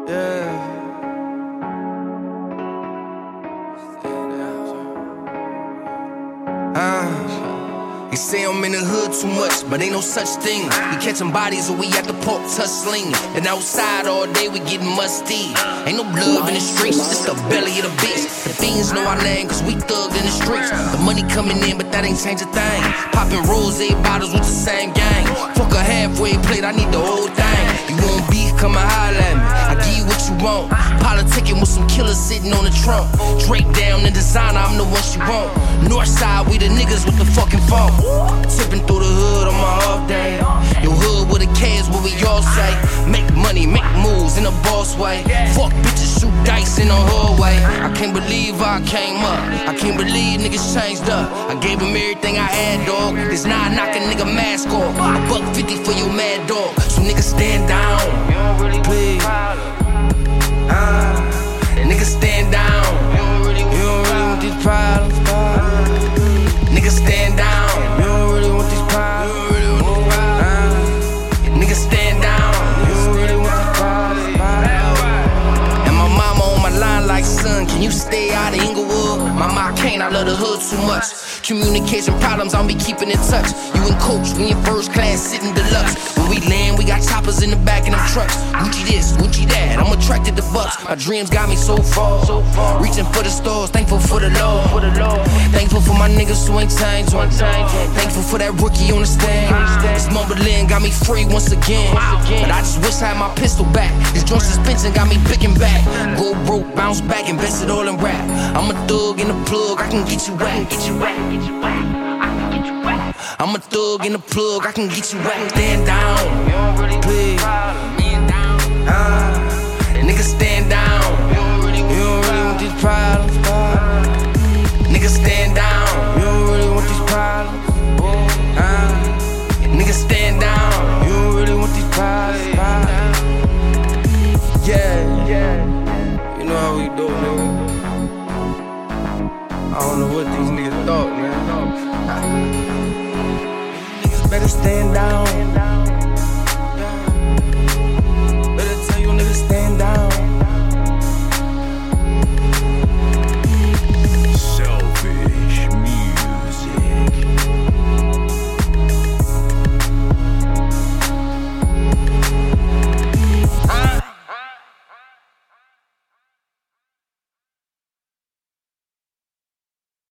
Yeah. They say I'm in the hood too much, but ain't no such thing. We catching bodies or we at the park touch slinging. And outside all day we getting musty. Ain't no love in the streets, it's the belly of the beast. The fiends know our name cause we thugged in the streets. The money coming in, but that ain't change a thing. Popping rosé bottles with the same gang. Fuck a halfway plate, I need the whole thing. You want beef, come and holler at me, I give you what you want. Politicking with some killers sitting on the trunk. Drake down in designer, I'm the one she want. Northside, we the niggas with the fucking phone. Tipping through the hood on my off day. Your hood with a K is what we all say. Make money, make moves in a boss way. Fuck bitches, shoot dice in a hallway. I can't believe I came up. I can't believe niggas changed up. I gave them everything I had, dog. This nah knock a nigga mask off. $150 for your mad dog. So niggas stand down, please. Niggas stand down. You don't really want these problems. Niggas stand down. You don't really want these problems. Niggas stand down. You don't really want these problems. And my mama on my line like, son, can you stay out of Inglewood? Mama, I can't, I love the hood too much. Communication problems, I'll be keeping in touch. You and coach, we in first class, sitting deluxe. When we land, we got choppers in the back of them trucks. Gucci this, Gucci that, I'm attracted to bucks. My dreams got me so far. Reaching for the stars, thankful for the Lord. Thankful for my niggas who ain't changed. Thankful for that rookie on the stand. This mumbling got me free once again. But I just wish I had my pistol back. This joint suspension got me picking back. Go broke, bounce back, invest it all in rap. I'm a thug in the plug, I can get you whack. I'm a thug in the plug, I can get you whack. Stand down, please. Niggas stand down. You don't really want these problems. Niggas stand down. You don't really want these problems. Niggas stand down. You don't really want these problems. Yeah. You know how we do, nigga. I don't know what these niggas thought, man. Niggas better stand down.